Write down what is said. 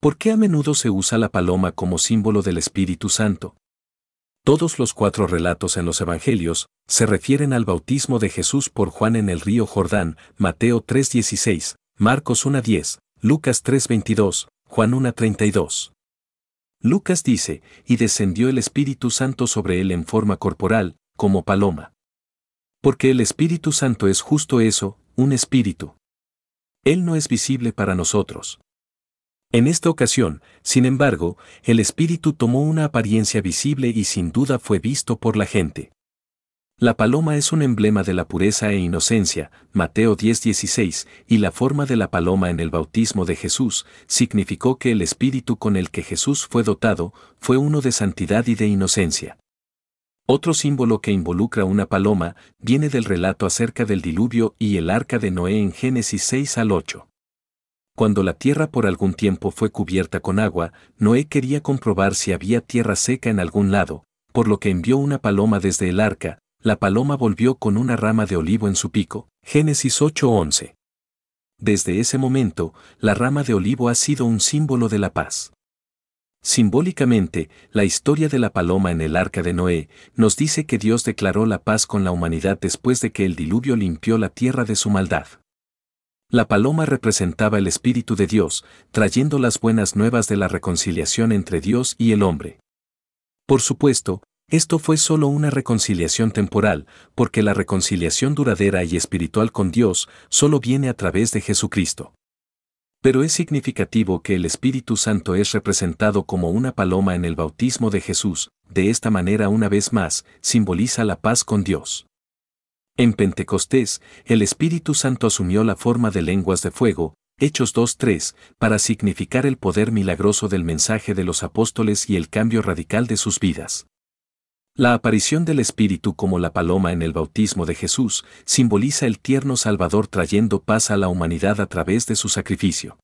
¿Por qué a menudo se usa la paloma como símbolo del Espíritu Santo? Todos los 4 relatos en los Evangelios se refieren al bautismo de Jesús por Juan en el río Jordán, Mateo 3:16, Marcos 1:10, Lucas 3:22, Juan 1:32. Lucas dice, y descendió el Espíritu Santo sobre él en forma corporal, como paloma. Porque el Espíritu Santo es justo eso, un espíritu. Él no es visible para nosotros. En esta ocasión, sin embargo, el Espíritu tomó una apariencia visible y sin duda fue visto por la gente. La paloma es un emblema de la pureza e inocencia, Mateo 10:16, y la forma de la paloma en el bautismo de Jesús significó que el Espíritu con el que Jesús fue dotado fue uno de santidad y de inocencia. Otro símbolo que involucra una paloma viene del relato acerca del diluvio y el arca de Noé en Génesis 6-8. Cuando la tierra por algún tiempo fue cubierta con agua, Noé quería comprobar si había tierra seca en algún lado, por lo que envió una paloma desde el arca. La paloma volvió con una rama de olivo en su pico, Génesis 8:11. Desde ese momento, la rama de olivo ha sido un símbolo de la paz. Simbólicamente, la historia de la paloma en el arca de Noé nos dice que Dios declaró la paz con la humanidad después de que el diluvio limpió la tierra de su maldad. La paloma representaba el Espíritu de Dios, trayendo las buenas nuevas de la reconciliación entre Dios y el hombre. Por supuesto, esto fue solo una reconciliación temporal, porque la reconciliación duradera y espiritual con Dios solo viene a través de Jesucristo. Pero es significativo que el Espíritu Santo es representado como una paloma en el bautismo de Jesús, de esta manera una vez más, simboliza la paz con Dios. En Pentecostés, el Espíritu Santo asumió la forma de lenguas de fuego, Hechos 2:3, para significar el poder milagroso del mensaje de los apóstoles y el cambio radical de sus vidas. La aparición del Espíritu como la paloma en el bautismo de Jesús simboliza el tierno Salvador trayendo paz a la humanidad a través de su sacrificio.